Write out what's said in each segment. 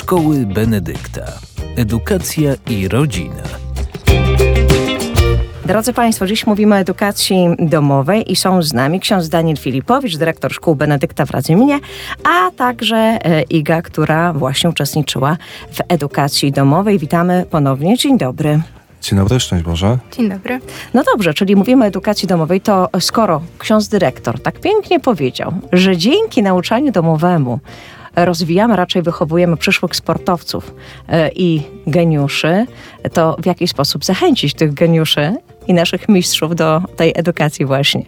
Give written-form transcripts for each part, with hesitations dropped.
Szkoły Benedykta. Edukacja i rodzina. Drodzy Państwo, dziś mówimy o edukacji domowej i są z nami ksiądz Daniel Filipowicz, dyrektor Szkół Benedykta w Radzyminie, a także Iga, która właśnie uczestniczyła w edukacji domowej. Witamy ponownie. Dzień dobry. Dzień dobry, szczęść Boże. Dzień dobry. No dobrze, czyli mówimy o edukacji domowej, to skoro ksiądz dyrektor tak pięknie powiedział, że dzięki nauczaniu domowemu rozwijamy, raczej wychowujemy przyszłych sportowców i geniuszy, to w jaki sposób zachęcić tych geniuszy i naszych mistrzów do tej edukacji właśnie?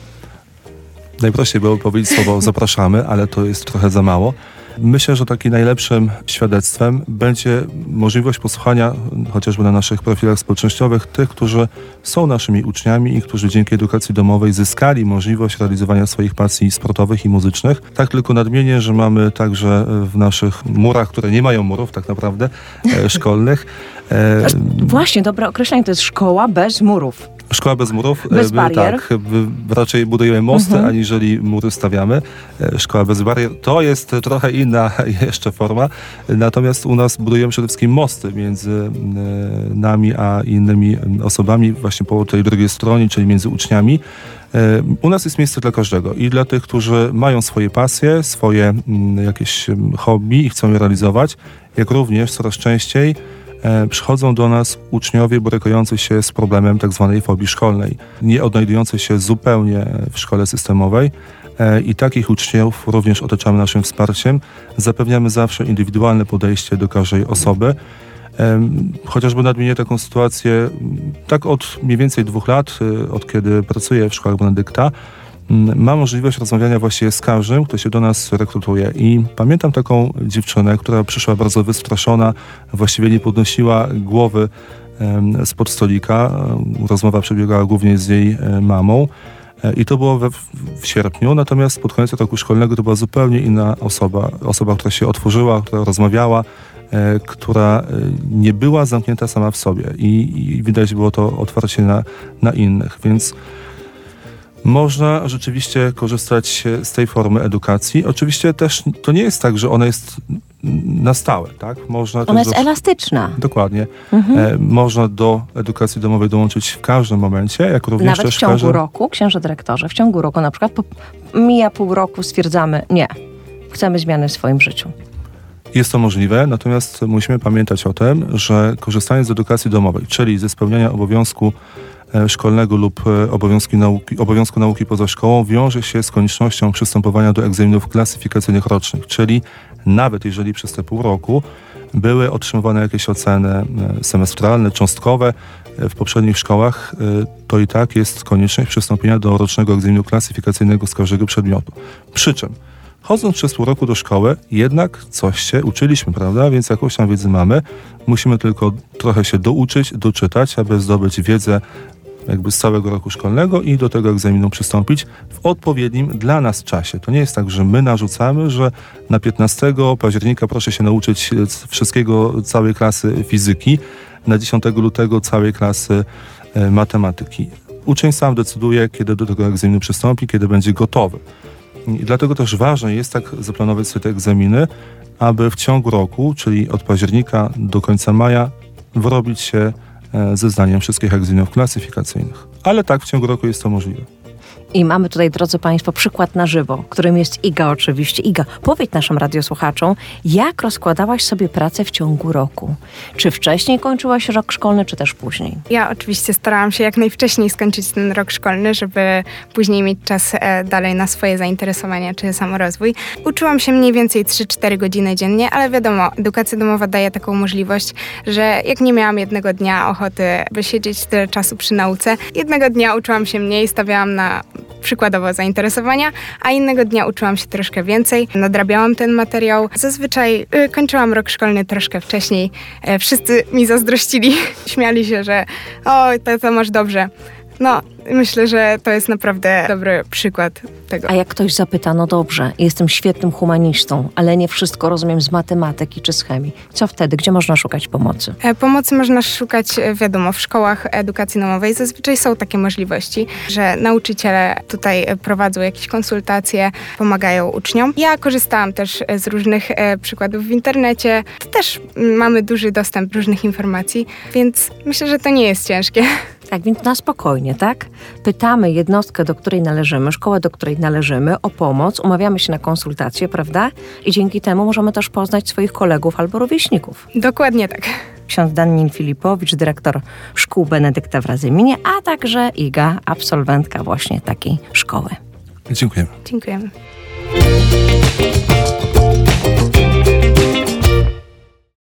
Najprościej było powiedzieć słowo zapraszamy, ale to jest trochę za mało. Myślę, że takim najlepszym świadectwem będzie możliwość posłuchania chociażby na naszych profilach społecznościowych tych, którzy są naszymi uczniami i którzy dzięki edukacji domowej zyskali możliwość realizowania swoich pasji sportowych i muzycznych. Tak tylko nadmienię, że mamy także w naszych murach, które nie mają murów tak naprawdę, szkolnych. Właśnie, dobre określenie, to jest szkoła bez murów. Szkoła bez murów. Bez barier. Tak, raczej budujemy mosty, aniżeli mury stawiamy. Szkoła bez barier to jest trochę inna jeszcze forma. Natomiast u nas budujemy przede wszystkim mosty między nami a innymi osobami właśnie po tej drugiej stronie, czyli między uczniami. U nas jest miejsce dla każdego i dla tych, którzy mają swoje pasje, swoje jakieś hobby i chcą je realizować, jak również coraz częściej przychodzą do nas uczniowie borykający się z problemem tak zwanej fobii szkolnej, nie odnajdujący się zupełnie w szkole systemowej i takich uczniów również otaczamy naszym wsparciem. Zapewniamy zawsze indywidualne podejście do każdej osoby. Chociażby nadmienię taką sytuację, tak od mniej więcej 2 lat, od kiedy pracuję w szkołach Benedykta, ma możliwość rozmawiania właściwie z każdym, kto się do nas rekrutuje. I pamiętam taką dziewczynę, która przyszła bardzo wystraszona, właściwie nie podnosiła głowy spod stolika. Rozmowa przebiegała głównie z jej mamą. I to było w sierpniu, natomiast pod koniec roku szkolnego to była zupełnie inna osoba, która się otworzyła, która rozmawiała, która nie była zamknięta sama w sobie. I widać było to otwarcie na innych, więc można rzeczywiście korzystać z tej formy edukacji. Oczywiście też to nie jest tak, że ona jest na stałe, tak? Ona jest elastyczna. Dokładnie. Można do edukacji domowej dołączyć w każdym momencie, jak również nawet też w ciągu roku, księże dyrektorze, w ciągu roku na przykład mija pół roku, stwierdzamy, nie, chcemy zmiany w swoim życiu. Jest to możliwe, natomiast musimy pamiętać o tym, że korzystając z edukacji domowej, czyli ze spełniania obowiązku szkolnego lub obowiązku nauki poza szkołą, wiąże się z koniecznością przystępowania do egzaminów klasyfikacyjnych rocznych, czyli nawet jeżeli przez te pół roku były otrzymywane jakieś oceny semestralne, cząstkowe w poprzednich szkołach, to i tak jest konieczność przystąpienia do rocznego egzaminu klasyfikacyjnego z każdego przedmiotu. Przy czym chodząc przez pół roku do szkoły, jednak coś się uczyliśmy, prawda? Więc jakąś tam wiedzę mamy. Musimy tylko trochę się douczyć, doczytać, aby zdobyć wiedzę jakby z całego roku szkolnego i do tego egzaminu przystąpić w odpowiednim dla nas czasie. To nie jest tak, że my narzucamy, że na 15 października proszę się nauczyć wszystkiego, całej klasy fizyki, na 10 lutego całej klasy matematyki. Uczeń sam decyduje, kiedy do tego egzaminu przystąpi, kiedy będzie gotowy. I dlatego też ważne jest tak zaplanować sobie te egzaminy, aby w ciągu roku, czyli od października do końca maja, wyrobić się ze zdaniem wszystkich egzaminów klasyfikacyjnych. Ale tak w ciągu roku jest to możliwe. I mamy tutaj, drodzy Państwo, przykład na żywo, którym jest Iga oczywiście. Iga, powiedz naszym radiosłuchaczom, jak rozkładałaś sobie pracę w ciągu roku? Czy wcześniej kończyłaś rok szkolny, czy też później? Ja oczywiście starałam się jak najwcześniej skończyć ten rok szkolny, żeby później mieć czas dalej na swoje zainteresowania czy samorozwój. Uczyłam się mniej więcej 3-4 godziny dziennie, ale wiadomo, edukacja domowa daje taką możliwość, że jak nie miałam jednego dnia ochoty, by siedzieć tyle czasu przy nauce, jednego dnia uczyłam się mniej, stawiałam na przykładowo zainteresowania, a innego dnia uczyłam się troszkę więcej, nadrabiałam ten materiał. Zazwyczaj kończyłam rok szkolny troszkę wcześniej. Wszyscy mi zazdrościli, śmiali się, że oj, to masz dobrze. No, myślę, że to jest naprawdę dobry przykład tego. A jak ktoś zapyta, no dobrze, jestem świetnym humanistą, ale nie wszystko rozumiem z matematyki czy z chemii. Co wtedy? Gdzie można szukać pomocy? Pomocy można szukać, wiadomo, w szkołach edukacji domowej. Zazwyczaj są takie możliwości, że nauczyciele tutaj prowadzą jakieś konsultacje, pomagają uczniom. Ja korzystałam też z różnych przykładów w internecie. Też mamy duży dostęp do różnych informacji, więc myślę, że to nie jest ciężkie. Tak, więc na spokojnie, tak? Pytamy jednostkę, do której należymy, szkołę, do której należymy, o pomoc, umawiamy się na konsultacje, prawda? I dzięki temu możemy też poznać swoich kolegów albo rówieśników. Dokładnie tak. Ksiądz Danin Filipowicz, dyrektor szkół Benedykta w Radzyminie, a także Iga, absolwentka właśnie takiej szkoły. Dziękujemy. Dziękujemy.